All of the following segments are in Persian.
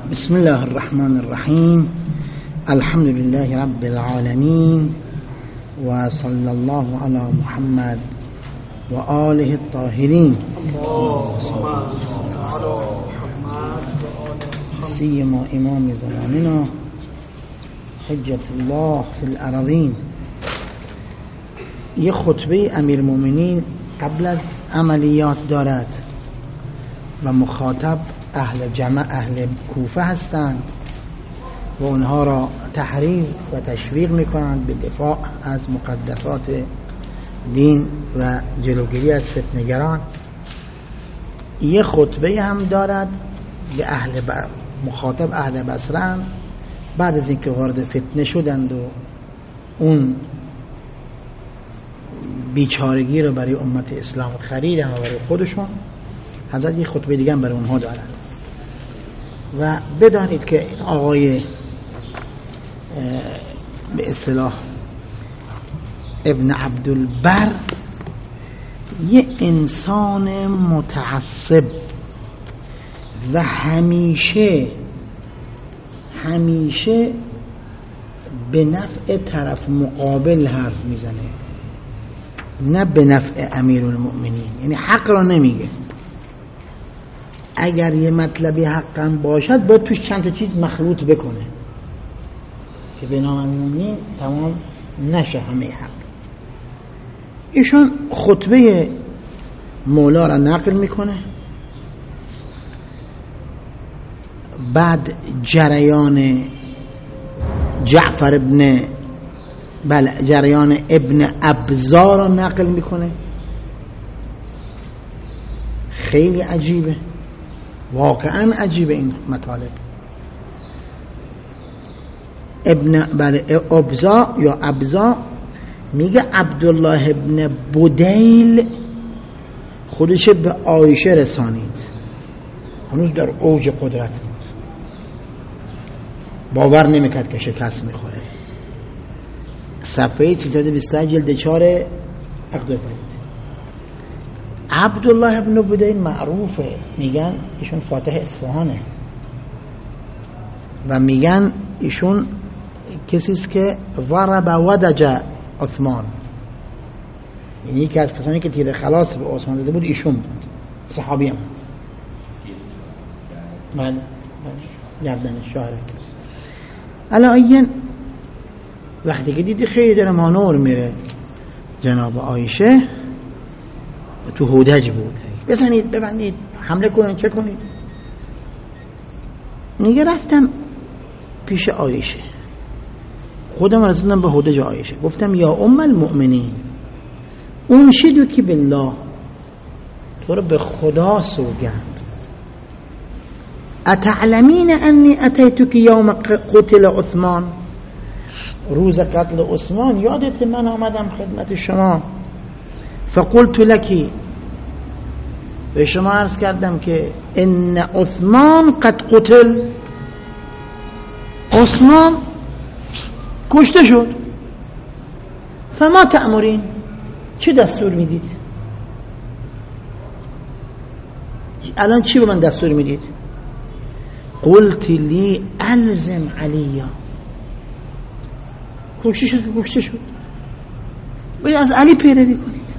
بسم الله الرحمن الرحیم. الحمد لله رب العالمین و صلی الله علی محمد و آله الطاهرین سیما امام زماننا حجت الله فی الارضین. یه خطبه امیرالمومنین قبل از عملیات دارد و مخاطب اهل کوفه هستند و اونها را تحریض و تشویق میکنند به دفاع از مقدسات دین و جلوگیری از فتنه‌گران. یه خطبه هم دارد به مخاطب اهل بصره، بعد از اینکه وارد فتنه شدند و اون بیچارگی رو برای امت اسلام خریدن و برای خودشون، حضرت یه خطبه دیگه هم برای اونها دارد. و بدانید که آقای به اصطلاح ابن عبدالبر یه انسان متعصب و همیشه به نفع طرف مقابل حرف میزنه، نه به نفع امیرالمؤمنین. یعنی حق را نمیگه. اگر یه مطلبی حقا باشد باید توش چند تا چیز مخلوط بکنه که به نام امیرالمؤمنین تمام نشه همه حق. ایشون خطبه مولا را نقل میکنه، بعد جریان جریان ابن ابزا را نقل میکنه. خیلی عجیبه، واقعا عجیبه این مطالب. ابزا یا ابزا میگه عبدالله ابن بدیل خودش به عایشه رسانید، هنوز در اوج قدرت بود، باور نمیکرد که شکست میخوره. صفحه 328 جلد 4 عقد فرید. عبدالله ابن بدیل معروفه، میگن ایشون فاتح اصفهانه و میگن ایشون کسیست که ضرب ودج عثمان، یعنی یکی از کسانی که تیر خلاص به عثمان داده بود ایشون بود، صحابی هم بود. من گردن شاهره الان وقتی که دیدی خیلی داره مانور میره جناب عایشه، تو هودج بود، بزنید ببندید حمله کنید چه کنید. میگه رفتم پیش عایشه، خودم رسیدم به هودج عایشه، گفتم یا ام المؤمنین انشدوکی بالله، تو رو به خدا سوگند، اتعلمین انی اتیتوکی یوم قتل عثمان، روز قتل عثمان یادت من آمدم خدمت شما، فقلت لکی، به شما عرض کردم که ان عثمان قد قتل، عثمان کشته شد، فما تأمرین، چه دستور میدید؟ الان چی به من دستور میدید؟ قلت لی الزم علیا، کشته شد که کشته شد، باید از علی پیروی کنید.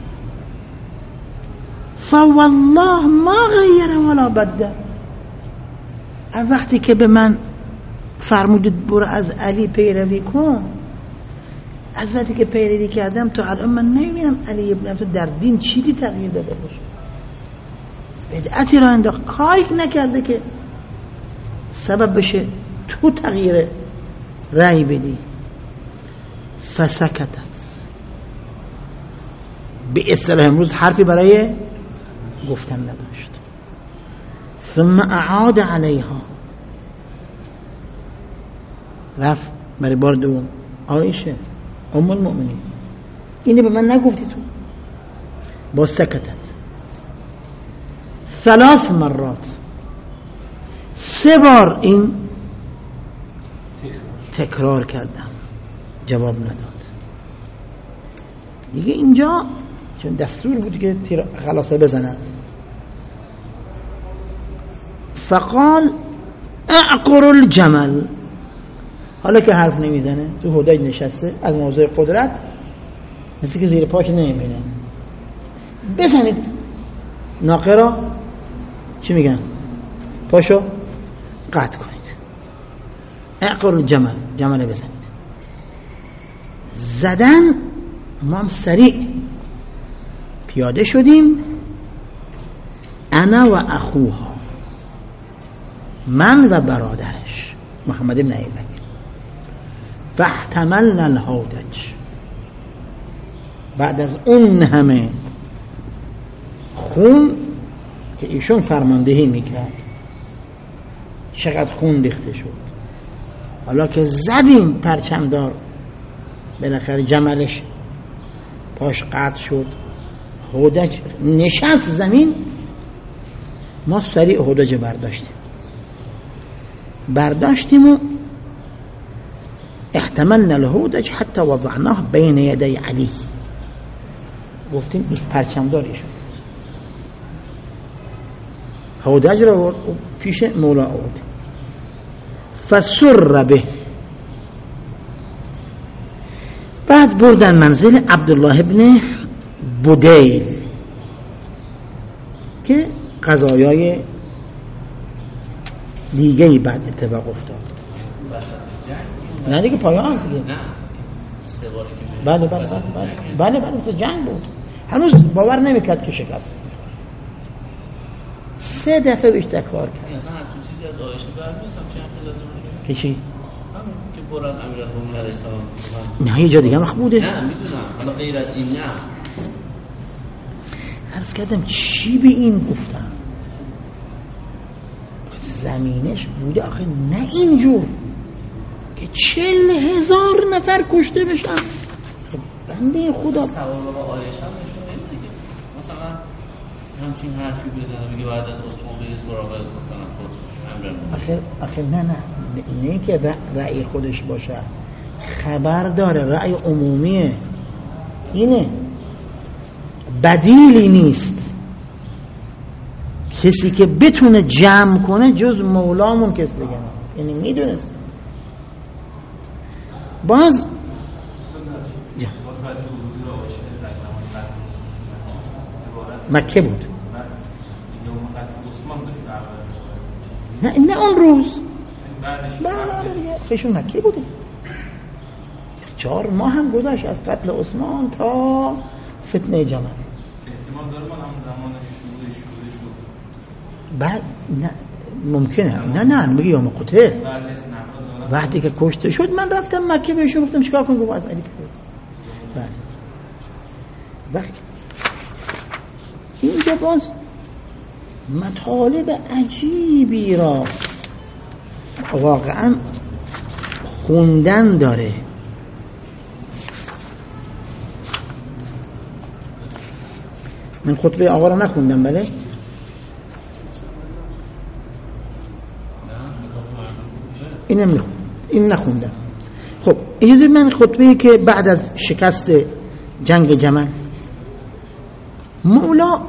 فوالله ما غیر ولا بدل، وقتی که به من فرمودید برو از علی پیروی کن، از وقتی که پیروی کردم تا الان من نمیبینم علی ابن تو در دین چیزی تغییر داده باشه، بدعتی را انداخت، کاری نکرده که سبب بشه تو تغییر رأی بدی. فسکتت، به اصطلاح امروز حرفی برای گفتن نداشت. ثم اعاد علیها، رفت برای بار دوم، عایشه ام المؤمنین اینو به من نگفتی تو؟ با سکتت 3 مرات، 3 بار این تکرار کردم، جواب نداد. دیگه اینجا چون دستور بود که تیر خلاصه بزنن، فقال اعقر الجمل. حالا که حرف نمیزنه تو هودج نشسته از موضع قدرت، مثل که زیر پاش نمیبینه، بزنید ناقه را، چی میگن؟ پاشو قطع کنید. اعقر الجمل، جمل بزنید. زدن، ما هم سریع پیاده شدیم، انا و اخوها، من و برادرش محمد ابن ابی بکر، فاحتملنا الهودج. بعد از اون همه خون که ایشون فرماندهی میکرد، چقدر خون ریخته شد، حالا که زدیم پرچمدار، بالاخره جملش پاش قطع شد، هودج نشست زمین، ما سریع هودج برداشتیم و احتملنا الهودج حتی وضعناه بین یدی علی. گفتیم این پرچمداریشون، هودج را پیش مولا آورد. فسر به، بعد بردن منزل عبدالله ابن بدیل که قضایای دیگه‌ای بعد اتفاق افتاد. نه دیگه پایان دیگه. بله مثل جنگ بود. هنوز باور نمیکرد که شکست. 3 دفعه بیشتر کار کرد. اصلا هر چیزی از آیشه برمیاد چند تا که چی؟ که پر از امیرالمومنین علیه السلام. نه یه جا دیگه هم بوده. نه میدونم، حالا غیر از این نه. عرض کردم چی به این گفتم؟ زمینش بوده آخه نه اینجور که 40,000 نفر کشته بشن. بنده خدا سوال با آیشه هم نشون نمیده. مثلا همچین حرفی بزنه بگه بعد از عثمان به سراغ مثلا خود امیرالمومنین. آخه نه که رأی خودش باشه، خبر داره، رأی عمومیه، اینه، بدیلی نیست. کسی که بتونه جمع کنه جز مولامون کسی دیگه نه، یعنی میدونست. باز مکه بود، نه اون روز بله دیگه خیشون مکه بوده. 4 ماه هم گذشت از قتل عثمان تا فتنه جمل. احتمال داره ما همون زمان شروع بعد نه ممکنه، نه میگه یوم قتل وقتی که کشته شد من رفتم مکه بهشون گفتم چیکار کنم، گفت از علی بگیر. بله وقتی اینجا باز مطالب عجیبی را واقعا خوندن داره. من خطبه آقا را نخوندم، بله این نخوندم. خب اجازه من خطبه‌ای که بعد از شکست جنگ جمل مولا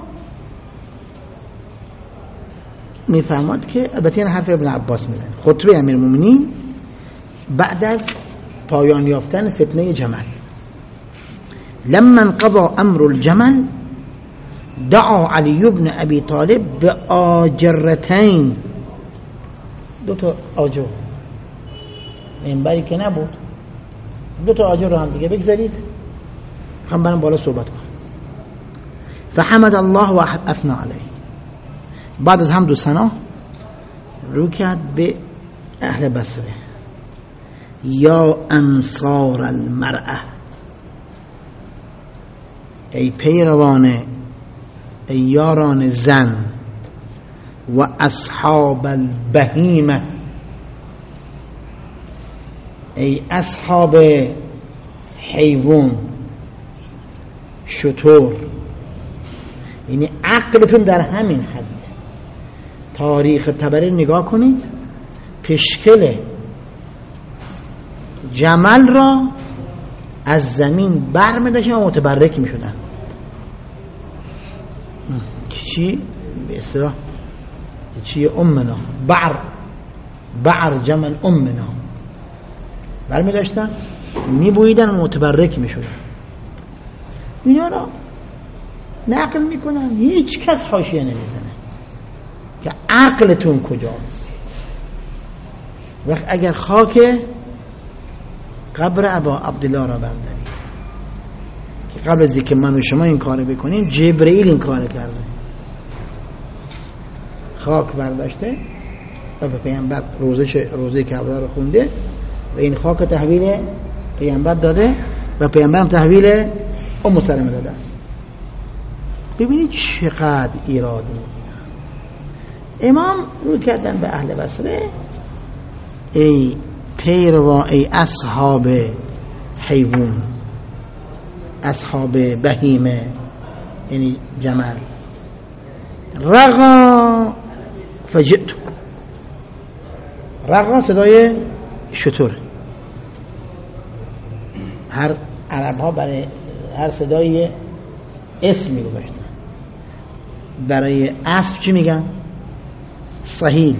میفرماد که البته این حرف ابن عباس میزنه، خطبه امیرالمومنین بعد از پایان یافتن فتنه جمل، لما انقضى امر الجمل دعا علی بن ابی طالب به آجرتین، 2 آجر، منبری که نبود، 2 آجر رو هم دیگه بگذارید هم برام بالا صحبت کن. فحمد الله و اثنى علیه. بعد از حمد و ثنا رو کرد به اهل بصره، یا انصار المرأه، ای پیروان، ای یاران زن، و اصحاب البهیمه، ای اصحاب حیوان، شتر، یعنی عقلتون در همین حد. تاریخ طبری نگاه کنید، پشکل جمل را از زمین برمی‌داشتن و متبرک می‌شدن. چی به اصطلاح چی امنا بعرج من امنا، برمی داشتن میبویدن و متبرک میشدن. اینا را نقل میکنن، هیچ کس حاشیه نمیزنه که عقلتون کجاست. وقت اگر خاک قبر ابا عبدالله را بردارید که قبل از اینکه من و شما این کار بکنیم جبرئیل این کار کرده، خاک برداشته و به پیامبر روزه کعبه رو خونده و این خاک تحویل پیامبر داده و پیامبر هم تحویل ام سلمه داده است. ببینید چقدر ایراد میگیرن. امام رو کردن به اهل بصره، ای پیروا، ای اصحاب حیوان، اصحاب بهیمه یعنی جمل، رغا فجئت. رغا صدای شتر. هر عرب ها برای هر صدای اسم می گذاشتن. برای اسب چی میگن؟ صهیل.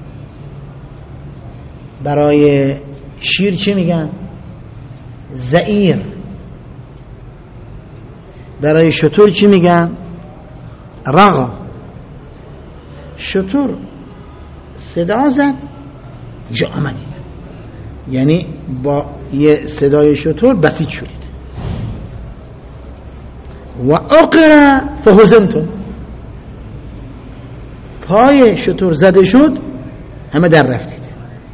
برای شیر چی میگن؟ زئیر. برای شتر چی میگن؟ رغا. شتر صدا زد جا آمدید، یعنی با یه صدای شتر بسیج شدید. و اقرا فهزمتم، پای شتر زده شد همه در رفتید.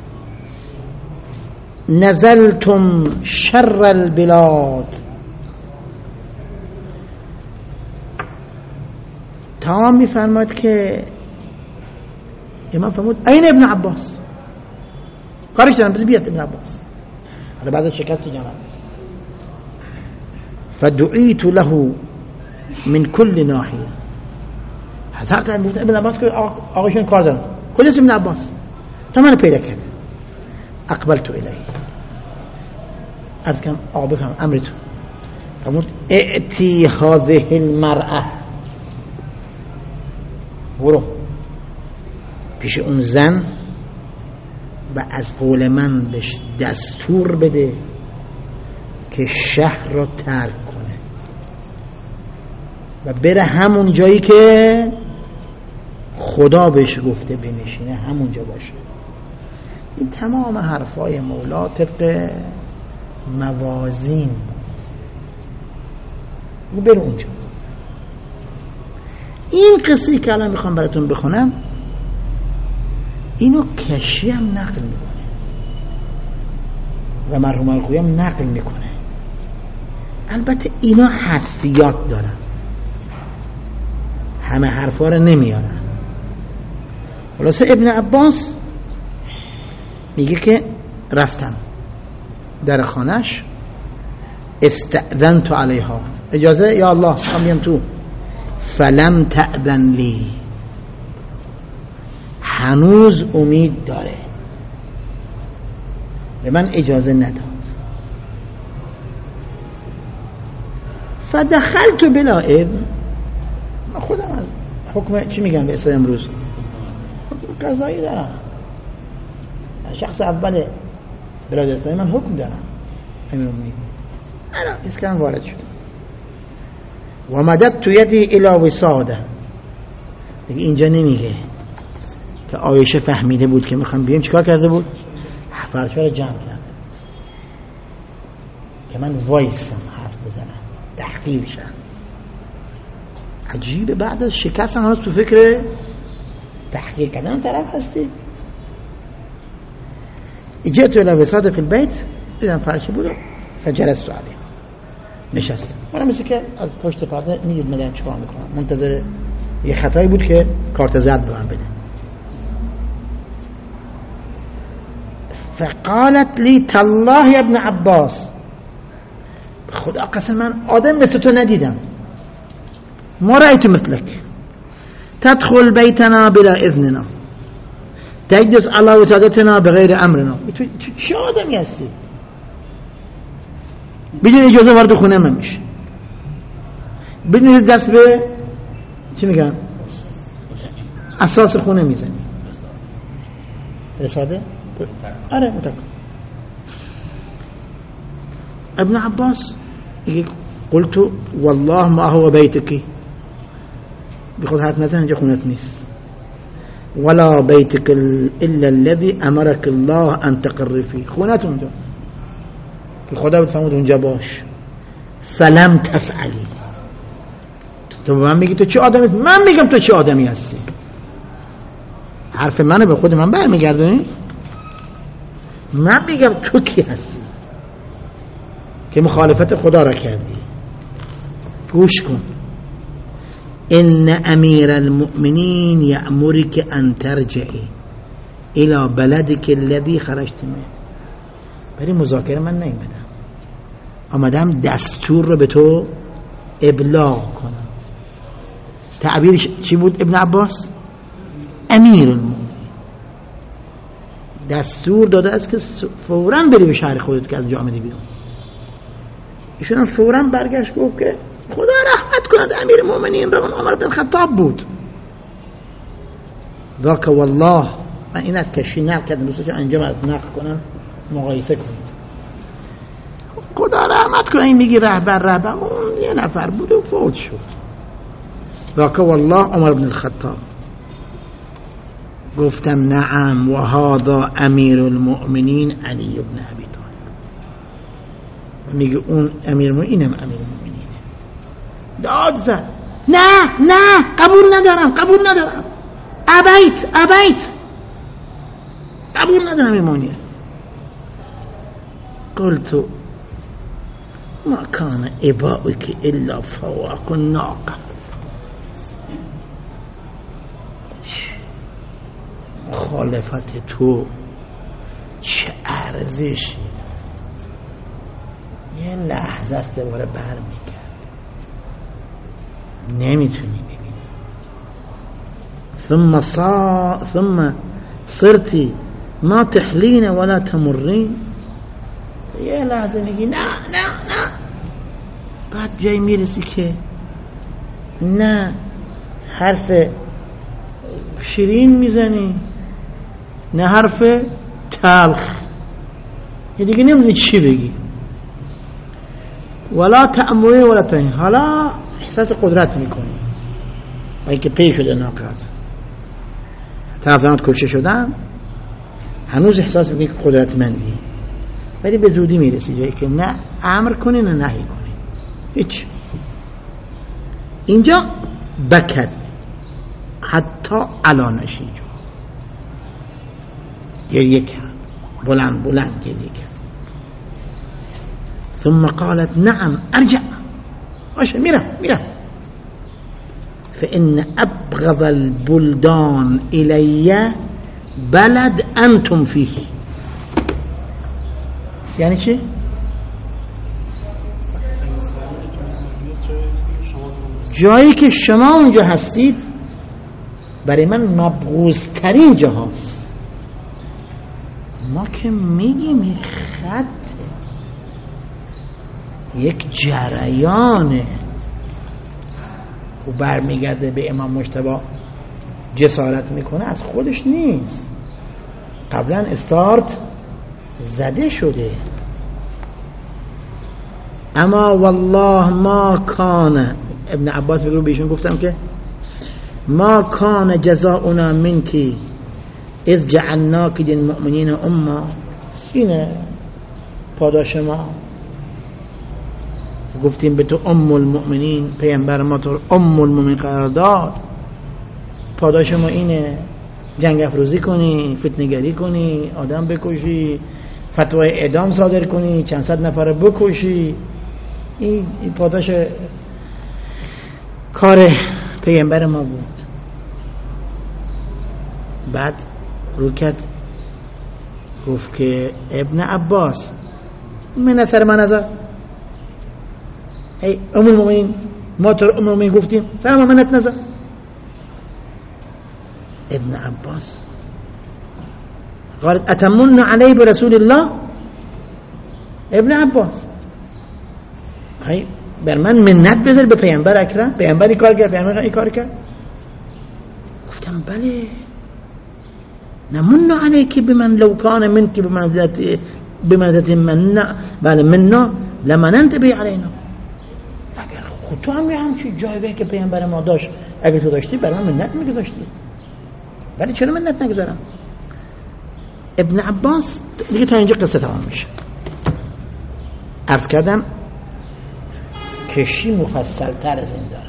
نزلتم شر البلاد، تمام میفرماد که امام فرمود این ابن عباس، کارش دارم بذار بیاد ابن عباس بعد از شکست جمل. فدعیت له من کل ناحیه. حضرت ابن عباس که آقایشون کار دارم، کجاست ابن عباس؟ تا من پیدا کرد. اقبلت الیه، عرض کردم آقا بفهم امرتون. فرمود ائتی هذه المرأه، برو پیش اون زن و از قول من بهش دستور بده که شهر را ترک کنه و بره همون جایی که خدا بهش گفته بنشینه همونجا باشه. این تمام حرفای مولا طبق موازین بود. بره اونجا. این قصه که الان میخوام براتون بخونم اینو کشی هم نقل میکنه و مرحوم الخویی هم نقل میکنه. البته اینا حذفیات دارن، همه حرفا رو نمیارن. خلاصه ابن عباس میگه که رفتم در خانهش، استأذنت علیها، اجازه یا الله من بیام تو، فلم تأذن لی، هنوز امید داره، به من اجازه نداد. فدخلت بلا اذن، خودم از حکم چی میگن به اسم امروز حکم قضایی دارم، شخص اول بلاد اسلامی من حکم دارم، امیرالمومنین انا اسلام وارد شد. و مددت یدی الی وساده، دیگه اینجا نمیگه که عایشه فهمیده بود که میخوام بیام، چیکار کرده بود؟ فرشا رو جمع کرده که من وایسم حرف بزنم تحقیر شم. عجیبه بعد از شکست هم هنوز تو فکر تحقیر کردن طرف هستید. اجیت الی وساده فی البیت، دیدم فرشی بود فجلست علیها، نشستم. من مثل که از پشت پرده میدید مدام چیکار میکنم، منتظر یه خطایی بود که کارت زرد به من بده. فقالت لی تالله ابن عباس، خدا قسم من آدم مثل تو ندیدم، ما رأیت مثلك تدخل بیتنا بلا اذننا تجلس على وسادتنا بغیر امرنا. تو چه آدمی هستی؟ بدون اجازه وارد خونه من میشه، بدون دست به چی میگن اساس خونه میزنی. رساله آره متکا. ابن عباس يقول قلت والله ما هو بيتك، بخود حرف نزن اینجا خونت نیست، ولا بيتك الا الذي امرك الله ان تقر فيه، خونت اونجاست که خدا بفرمود اونجا باش. فلم تفعلی، تو من میگی تو چه آدمی هستی، من میگم تو چه آدمی هستی، حرف منو به خود من برمیگردونی، من میگم تو کی هستی که مخالفت خدا را کردی. گوش کن، ان امیر المؤمنین یأمرک ان ترجعی الى بلدک الذی خرجت منه. برای مذاکره من نیومدم، آمدم دستور رو به تو ابلاغ کنم. تعبیرش چی بود ابن عباس؟ امیر المؤمنین دستور داده است که فوراً بری به شهر خودت که از جا آمدی بیرون. ایشون فوراً برگشت گفت که خدا رحمت کند امیر المؤمنین را عمر بن الخطاب بود. ذاک والله، من این از کشی نقل کردم، دوستان انجام نقل کنم مقایسه کنید. خدا رحمت کنه، این میگی رهبر اون یه نفر بود و فوت شد. ذاک والله عمر بن الخطاب. گفتم نعم و هذا امیر المؤمنین علی بن ابی طالب. میگه اون امیر المؤمنین امیر المؤمنینه. داد زد نه قبول ندارم ابیت قبول ندارم امیر المؤمنین. قلت ما کان اباؤک الا فواق الناقه. مخالفت تو چه ارزشی، یه لحظه است دوباره برمیگرد، نمیتونی ببینی. ثم صرتی ما تحلین ولا تمرین، یه لحظه میگی نه، بعد جایی میرسی که نه حرف شیرین میزنی نه حرف تلخ، یه دیگه نمیدونی چی بگی. ولا تأمری ولا تنهی، حالا احساس قدرت میکنی، ولی که پی شده ناقص طرفدارات کشته شدن، هنوز احساس میکنی که قدرتمندی، ولی به زودی میرسی جایی که نه امر کنی نه نهی کنی. هیچ. اینجا بکت حتی علانشی جو گریه کرد، بلند گریه کرد. ثم قالت نعم ارجع، باشه میرم. فإن أبغض البلدان إلي بلد أنتم فيه. یعنی چه؟ جایی که شما اونجا هستید برای من مبغوض ترین جاهاست. ما که میگیم خط یک جریانه و برمیگرده به امام مجتبی جسارت میکنه، از خودش نیست، قبلا استارت زده شده. اما والله ما کان، ابن عباس میگه بهشون گفتم که ما کان جزاؤنا منکی اذ جعلناک للمؤمنین امه، اینه پاداش ما، گفتیم به تو ام المؤمنین، پیامبر ما تو ام المؤمنین قرار داد، پاداش ما اینه، جنگ افروزی کنی، فتنه‌گری کنی، آدم بکشی، فتوای اعدام صادر کنی، چند صد نفر بکشی، این پاداش کار پیامبر ما بود. بعد روکت گفت که ابن عباس من اثر من نظر، ای ام المؤمنین، ما تو ام المؤمنین گفتیم، سلام منت نظر. ابن عباس قالت اتمن علی برسول الله. ابن عباس ای بر من منت بذار به پیامبر اکرم، پیامبر این کار کرد، پیامبر این کار کرد. گفتم بله، نمن علیک بمن لو کان منک بمنزلت من بله منا لمننت به علینا. اگر خود تو هم همچین جایگاهی که پیامبر ما داشت اگر تو داشتی برای من منت میگذاشتی، ولی چرا منت نگذارم؟ ابن عباس دیگه تا اینجا قصه تمام میشه. عرض کردم کشی مفصل تر از این داره.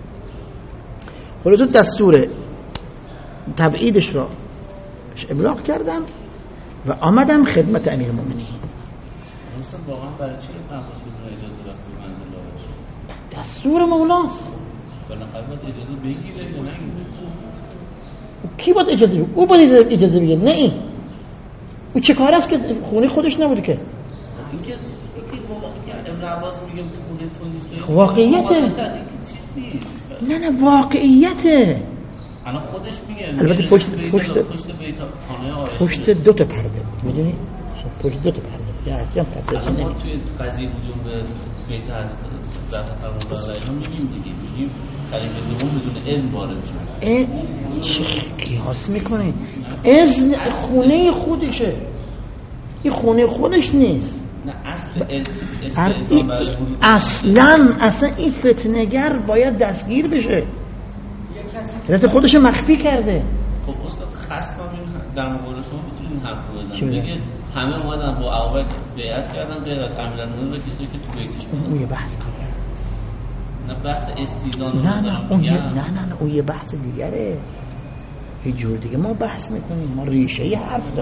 خلاصه دستور تبعیدش را ابلاغ کردم و آمدم خدمت امیرالمومنین. واقعا برای چی عباس بدون اجازه رفت تو منزل داره؟ دستور مولاست. بالاخره باید اجازه بگیره یا نگیره؟ کی باید اجازه بگیره؟ او باید اجازه بگیره، نه این. او چه کار است که خونه خودش نبوده که؟ اینکه ابن عباس میگه خونه تو نیست. واقعیته. نه واقعیته. الان خودش میگه البته پشت بیت خانه عایشه پشت دو تا پرده میدونی؟ پشت دو تا پرده یا اصلا تفسیر ما توی قضیه هجوم به بیت از زهرا سلام الله علیها میگیم خلیفه دوم بدون اذن وارد شد. چه قیاس میکنه؟ اذن خونه خودشه، این خونه خودش نیست. نه اصلا این فتنه‌گر باید دستگیر بشه. رت خودش مخفی کرده. خب استاد خصم در مقابل شما میتونین حرف بزنید. دیگه همه اومدن با ابوبکر بیعت کردن غیر از امیرالمومنین و کسایی که تو بیتش بودن. اون یه بحث دیگه. نه بحث استیزان. نه اون یه بحث دیگره. یه جور دیگه ما بحث میکنیم. ما ریشه‌ای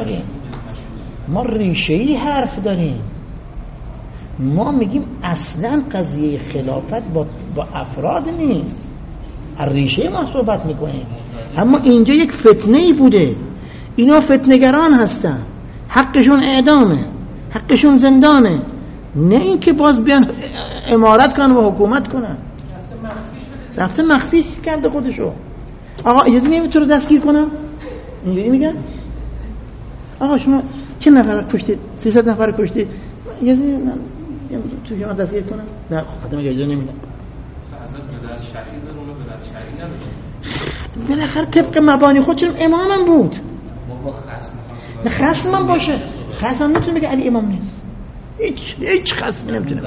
حرف داریم. ما میگیم اصلا قضیه خلافت با افراد نیست، از ریشه ما صحبت میکنیم. اما اینجا یک فتنه‌ای بوده، اینا فتنه‌گران هستن، حقشون اعدامه، حقشون زندانه، نه این که باز بیان امارت کنن و حکومت کنن. رفته مخفی کرده خودشو. آقا اجازه میدید تو رو دستگیر کنم؟ اینجوری میگن آقا شما چه نفر کشتید؟ 300 نفر کشتید، اجازه من تو شما دستگیر کنم؟ نه خودم اجازه نمیدم. بالاخره طبق مبانی خود چون امامم بود. نه خصمم باشه، خصمم نمیتونه بگه علی امام نیست. هیچ خصمی نمیتونه.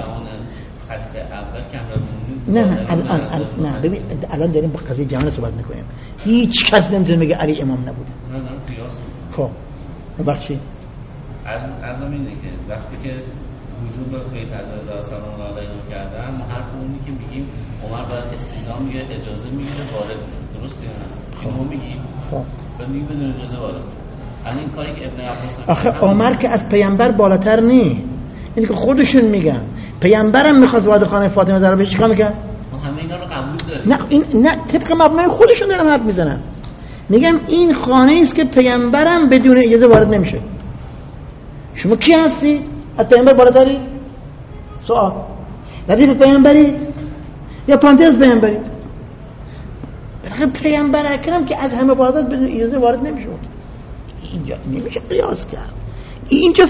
نه ببین الان داریم با قضیه جهان صحبت میکنیم. هیچ کس نمیتونه بگه علی امام نبوده. خب بخشی ارزم اینه که وقتی که وجود به بیت حضرت سلام الله علیه کردن، ما حرف اونی که میگیم عمر باید استیزام میگه اجازه میگیره وارد شد، درسته یا نه؟ ما میگیم بعد میگیم بدون اجازه وارد شد. الان این کاری که ابن عباس آخه عمر که از پیامبر بالاتر نی، اینی که خودشون میگن پیامبرم میخواست وارد خانه فاطمه زهرا بشه چیکار میکنه؟ همه اینا رو قبول داریم. نه طبق مبنای خودشون دارن حرف میزنن. میگم این خانه است که پیامبرم بدون اجازه وارد نمیشه. شما کی هستی؟ از پیامبر بالاتری؟ سوال ردیف پیامبری یا پانتی از پیامبری؟ بلکه پیامبر اکرم که از همه بالاتر بدون اجازه وارد نمیشود. اینجا نمیشه قیاس کرد. اینجا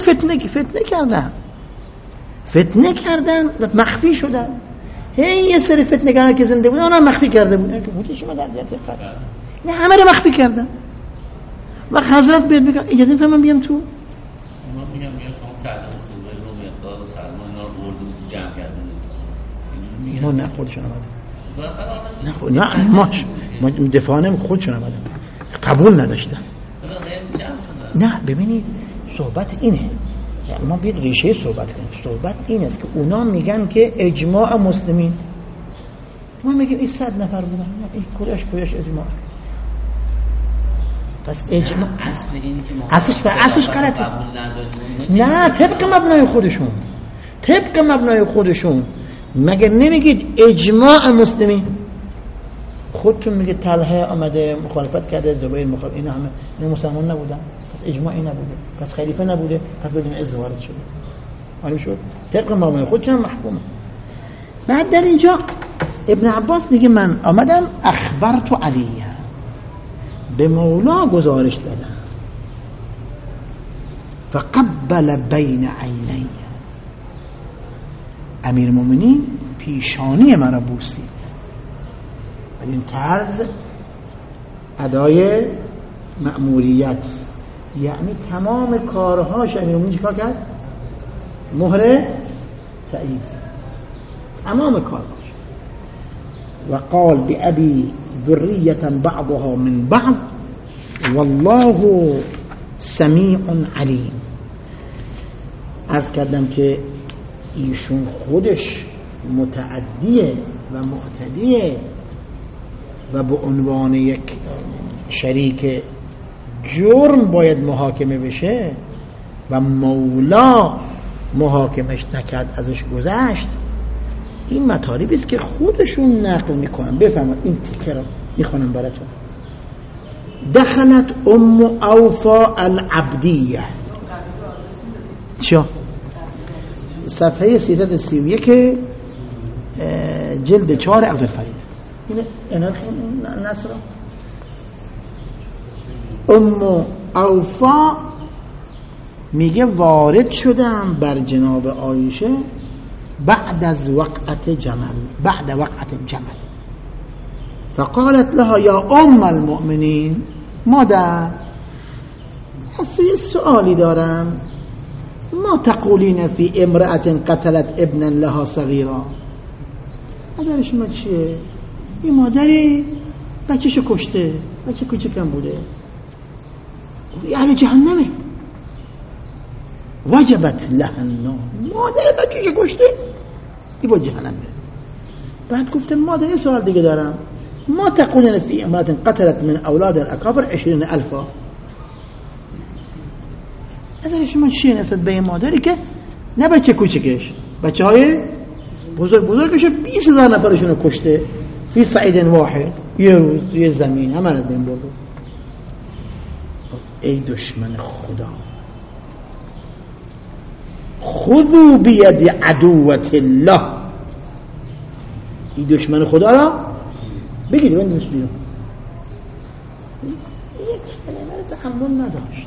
فتنه کردن و مخفی شدن. یه سری فتنه‌گران که زنده بودن اونا مخفی کرده بودن که بودی شما در جلسه قبل نه همه رو مخفی کردن. و حضرت بیاد بگم اجازه می‌فهمم بیام تو. ما میگم شما تعلیم زبیر رو مقدار سلمان اینا رو برده بود جمع کرده بود. ما نه خودشون آمدن. ما دفاع نمی خودشون آمدن. قبول نداشتن. نه ببینید صحبت اینه. ما باید ریشه صحبت کنیم. صحبت این است که اونا میگن که اجماع مسلمین، ما میگیم این 100 نفر بودن، این کورش اجماع. پس اجماع اصل این که اصلش غلطه. نه طبق مبنای خودشون مگر نمیگید اجماع مسلمین؟ خودتون میگید طلحه آمده مخالفت کرده، زبیر مخالفت، اینا همه اینا مسلمان نبودن، پس اجماعی نبوده، پس خلیفه نبوده، پس بدون اذن وارد شده. معلوم شد طبق مبنای خودشون محکومه. بعد در اینجا ابن عباس میگه من آمدم اخبرت علیه، به مولا گزارش دادم، فقبل بین عینی، امیرالمومنین پیشانی مرا بوسید. این طرز ادای مأموریت یعنی تمام کارهاش امیرالمومنین چیکار کرد؟ مهر تأیید، تمام کارهاش. و قال بأبی ذریة بعضها من بعض والله سمیع علیم. عرض کردم که ایشون خودش متعدیه و معتدیه و به عنوان یک شریک جرم باید محاکمه بشه و مولا محاکمش نکرد، ازش گذشت. این مطالبی است که خودشون نقل میکنن. بفهمید این تیکه رو میخونم براتون. دخلت ام اوفا العبدیه، چه صفحه 331 جلد 4 عبدالفرید. این نصر ام اوفا میگه وارد شدم بر جناب عایشه بعد از وقعت جمل، بعد وقعت جمل. فقالت لها یا ام المؤمنین، مادر اصلا یه سؤالی دارم، ما تقولین فی امرأة قتلت ابنا لها صغیرا، نظر شما چیه؟ این مادری بچه‌شو کشته، بچه کوچکم بوده، اهل جهنمه، وجبت لها النار، مادر بچه‌شو کشته این با جهنمه. بعد گفتم مادر یه سوال دیگه دارم، ما تقولین فی امرأة قتلت من اولاد الاکابر 20,000، نظر شما چیه نسبت به این مادری که نه بچه کوچکش، بچه های بزرگش 20,000 نفرشون کشته فی صعید واحد، یه روز یه زمین همه از بین برده. ای دشمن خدا، خذوا بید عدوة الله، این دشمن خدا را بگیرید بندازش بیرون. یک کلمه رو تحمل نداشت،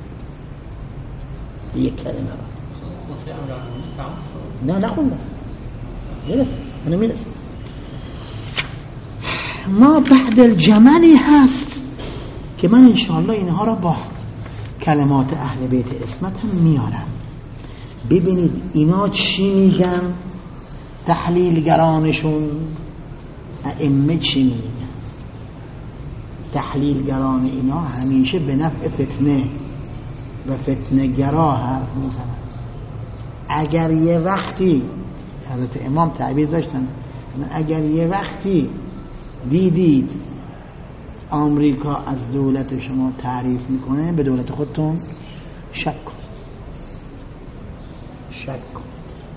یک کلمه را نه نخوندم، میرسه ما بعد الجملی هست که من انشاءالله اینها را با کلمات اهل بیت عصمت هم میارم. ببینید اینا چی میگن، تحلیلگرانشون ائمه چی میگن. تحلیلگران اینا همیشه به نفع فتنه و فتنه گرا حرف میزنن. اگر یه وقتی حضرت امام تعبیر داشتن، اگر یه وقتی دیدید آمریکا از دولت شما تعریف میکنه، به دولت خودتون شک کنید، شک کنید.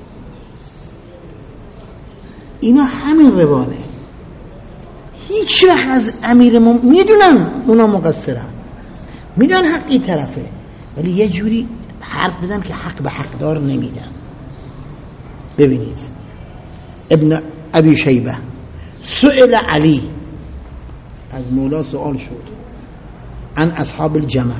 اینا همین روانه. هیچ وقت از امیرمون میدونن اونا مقصرن، میدونن حق این طرفه، ولی یه جوری حرف بزن که حق به حق دار نمیدن. ببینید ابن ابی شیبه سئل علی، از مولا سوال شد عن اصحاب الجمل،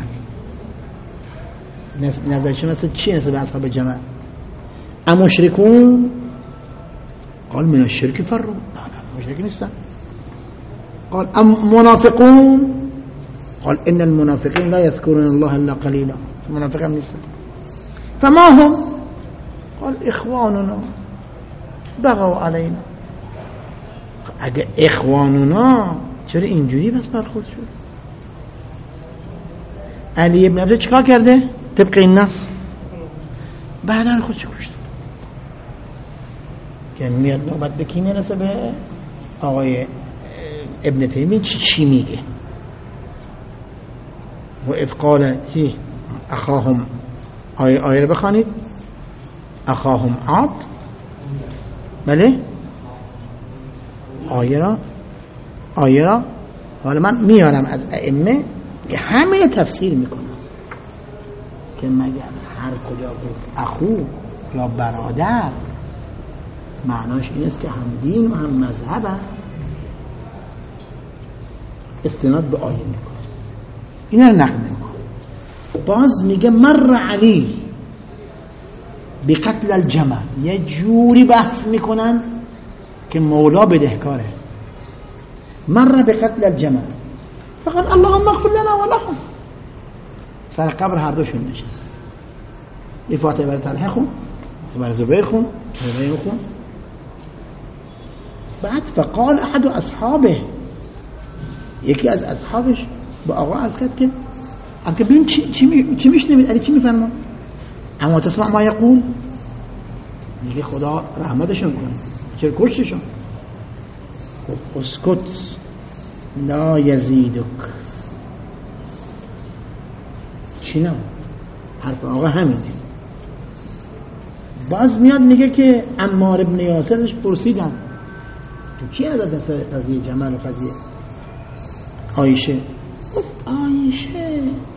نظرشون اصلا چیه نسبت به اصحاب الجمل؟ ام مشرکون؟ قال من الشرك فروا، نه مشرک نیستن. قال ام منافقون؟ قال ان المنافقين لا يذكرون الله الا قليلا، منافقين نیستن. فما هم؟ قال اخواننا بغوا علينا. اگه اخواننا چرا اینجوری بس برخورد شد؟ علی ابن ابی چیکار کرده؟ طبق این نص بعدن خودش کشت. که میاد نوبت به کی میرسه؟ به آقای ابن تیمیه. چی میگه؟ و اذ قال اخاهم، آیه رو بخوانید، اخاهم عاد، بله آیه را حالا من میارم از ائمه که همین تفسیر میکنم که مگر هر کجا گفت اخو یا برادر معناش این است که هم دین و هم مذهب هم. استناد به آیه میکنه، اینا رو نقل میکنه. باز میگه مر علی بقتل الجمل، یه جوری بحث میکنن که مولا بدهکاره. مر بقتل الجمل فقط اللهم اغفر لنا ولهم، سر قبر هر دوشون نشست، یه فاتحه برای طلحه خون، برای زبیر خون، برای خون. بعد فقال احد اصحابه، یکی از اصحابش با آقا عرض کرد که ببین چی میشنوید، علی چی میفرما؟ اما تسمع ما یقول، میگه خدا رحمتشون کنه، چرا کشتشون؟ اسکت لا یزیدک. چی نه؟ حرف آقا همینه. باز میاد میگه که عمار ابن یاسرش پرسیدن تو کی از دفعه قضیه جمل و قضیه عایشه؟ گفت عایشه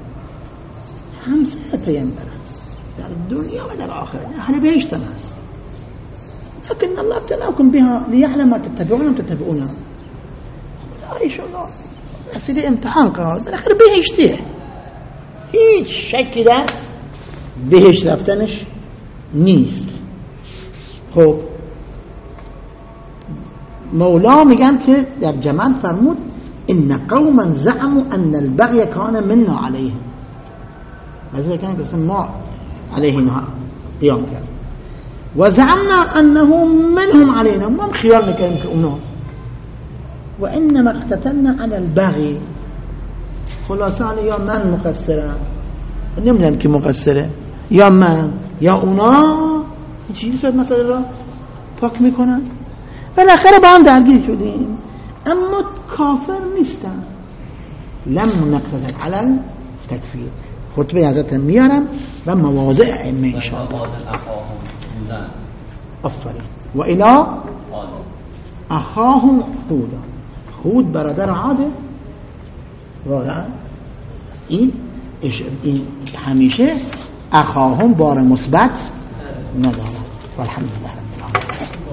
همسر پیامبر است در دنیا و در آخرت، اهل بهشت است، لكن الله ابتلاكم بها ليعلم ما تتبعون وما تتبعون. خدای شما وسیله امتحان قرار بالاخره بهشته، هیچ شکی در بهشت رفتنش نیست. خب مولا میگن که در جمل فرمود ان قوما زعموا ان البغي كان منا عليهم، مثلا كان قسم ما عليه قيام کرد و زعمنا انه منهم علينا، ما خیال میکنیم که اونا، و انما اقتتلنا على البغي. خلاصان یا من مقصرم، نمیدونم که مقصره، یا من یا اونا، چیزی شد مسئله را پاک میکنن. بالاخره با هم درگیر شدیم، اما کافر نیستن. لم نقتتل على التکفیر. خطبه حضرت میارم و مواضع ائمه ان شاء الله. آفرین. و الی اخاهم هود، هود برادر عاده واقعا. این همیشه اخاهم بار مثبت ندارد. والحمدلله.